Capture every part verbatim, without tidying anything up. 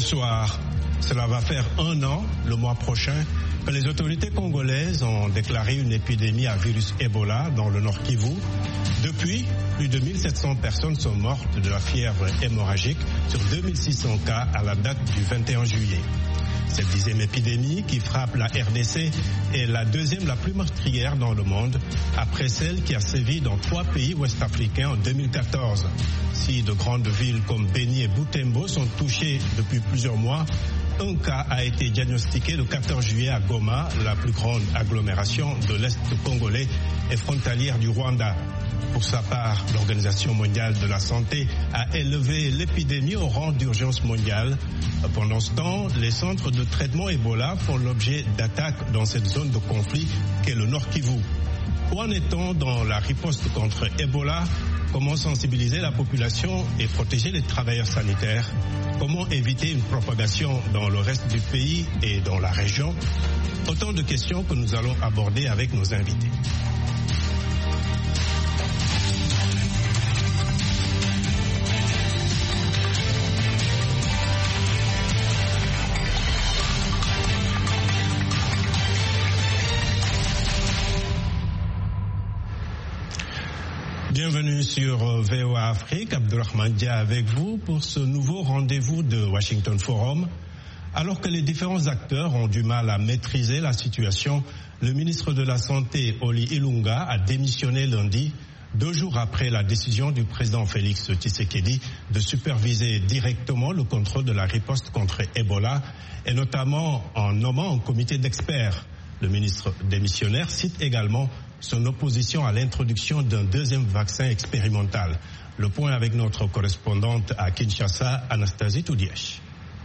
Bonsoir. Cela va faire un an, le mois prochain, que les autorités congolaises ont déclaré une épidémie à virus Ebola dans le Nord Kivu. Depuis, plus de mille sept cents personnes sont mortes de la fièvre hémorragique sur deux mille six cents cas à la date du vingt et un juillet. Cette dixième épidémie qui frappe la R D C est la deuxième la plus meurtrière dans le monde, après celle qui a sévi dans trois pays ouest-africains en deux mille quatorze. Si de grandes villes comme Beni et Butembo sont touchées depuis plusieurs mois, un cas a été diagnostiqué le quatorze juillet à Goma, la plus grande agglomération de l'Est congolais et frontalière du Rwanda. Pour sa part, l'Organisation mondiale de la santé a élevé l'épidémie au rang d'urgence mondiale. Pendant ce temps, les centres de traitement Ebola font l'objet d'attaques dans cette zone de conflit qu'est le Nord Kivu. Où en est-on dans la riposte contre Ebola? Comment sensibiliser la population et protéger les travailleurs sanitaires? Comment éviter une propagation dans le reste du pays et dans la région? Autant de questions que nous allons aborder avec nos invités. Bienvenue sur V O A Afrique, Abdurrahman Dia avec vous pour ce nouveau rendez-vous de Washington Forum. Alors que les différents acteurs ont du mal à maîtriser la situation, le ministre de la Santé, Oli Ilunga, a démissionné lundi, deux jours après la décision du président Félix Tshisekedi de superviser directement le contrôle de la riposte contre Ebola, et notamment en nommant un comité d'experts. Le ministre démissionnaire cite également son opposition à l'introduction d'un deuxième vaccin expérimental. Le point avec notre correspondante à Kinshasa, Anastasie Toudièche.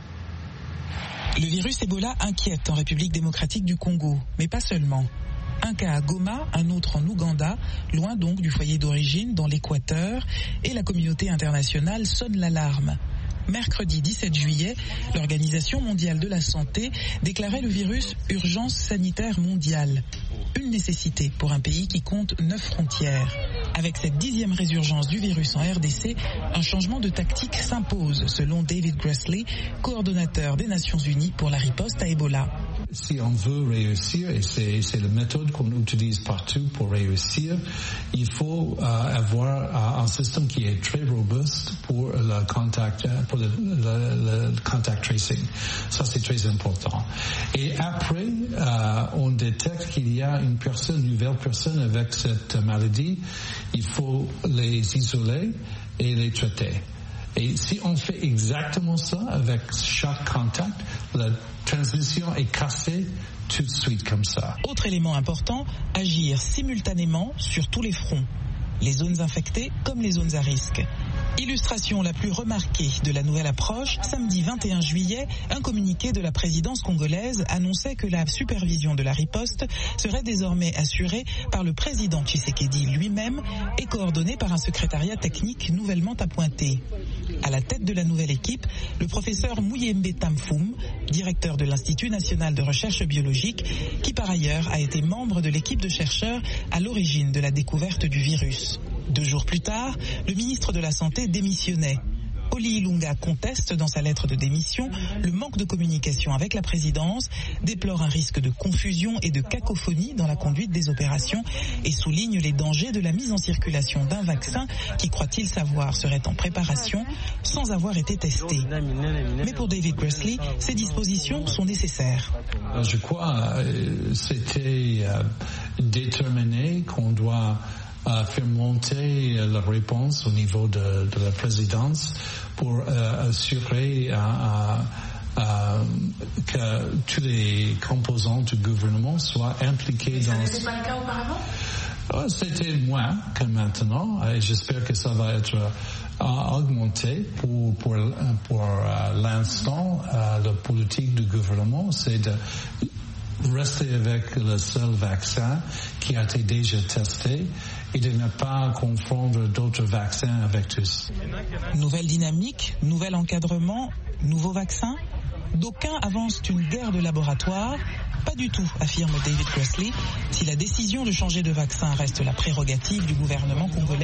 Le virus Ebola inquiète en République démocratique du Congo, mais pas seulement. Un cas à Goma, un autre en Ouganda, loin donc du foyer d'origine, dans l'Équateur, et la communauté internationale sonne l'alarme. Mercredi dix-sept juillet, l'Organisation mondiale de la santé déclarait le virus urgence sanitaire mondiale. Une nécessité pour un pays qui compte neuf frontières. Avec cette dixième résurgence du virus en R D C, un changement de tactique s'impose, selon David Grassley, coordonnateur des Nations Unies pour la riposte à Ebola. Si on veut réussir, et c'est, c'est la méthode qu'on utilise partout pour réussir, il faut euh, avoir euh, un système qui est très robuste pour le contact, pour le, le, le contact tracing. Ça, c'est très important. Et après, euh, on détecte qu'il y a une personne, une nouvelle personne avec cette maladie, il faut les isoler et les traiter. Et si on fait exactement ça avec chaque contact, la transmission est cassée tout de suite comme ça. Autre élément important, agir simultanément sur tous les fronts, les zones infectées comme les zones à risque. Illustration la plus remarquée de la nouvelle approche, samedi vingt et un juillet, un communiqué de la présidence congolaise annonçait que la supervision de la riposte serait désormais assurée par le président Tshisekedi lui-même et coordonnée par un secrétariat technique nouvellement appointé. À la tête de la nouvelle équipe, le professeur Mouyembe Tamfoum, directeur de l'Institut national de recherche biologique, qui par ailleurs a été membre de l'équipe de chercheurs à l'origine de la découverte du virus. Deux jours plus tard, le ministre de la Santé démissionnait. Oli Ilunga conteste dans sa lettre de démission le manque de communication avec la présidence, déplore un risque de confusion et de cacophonie dans la conduite des opérations et souligne les dangers de la mise en circulation d'un vaccin qui, croit-il savoir, serait en préparation sans avoir été testé. Mais pour David Grassley, ces dispositions sont nécessaires. Je crois que c'était déterminé qu'on doit à faire monter la réponse au niveau de, de la présidence pour euh, assurer euh, euh, que tous les composants du gouvernement soient impliqués dans... Ça n'était pas le cas auparavant? C'était moins que maintenant et j'espère que ça va être euh, augmenté pour, pour, pour euh, l'instant. Euh, la politique du gouvernement, c'est de rester avec le seul vaccin qui a été déjà testé et de ne pas confondre d'autres vaccins avec tous. Nouvelle dynamique, nouvel encadrement, nouveau vaccin. D'aucuns avancent une guerre de laboratoire. Pas du tout, affirme David Grassley. Si la décision de changer de vaccin reste la prérogative du gouvernement congolais,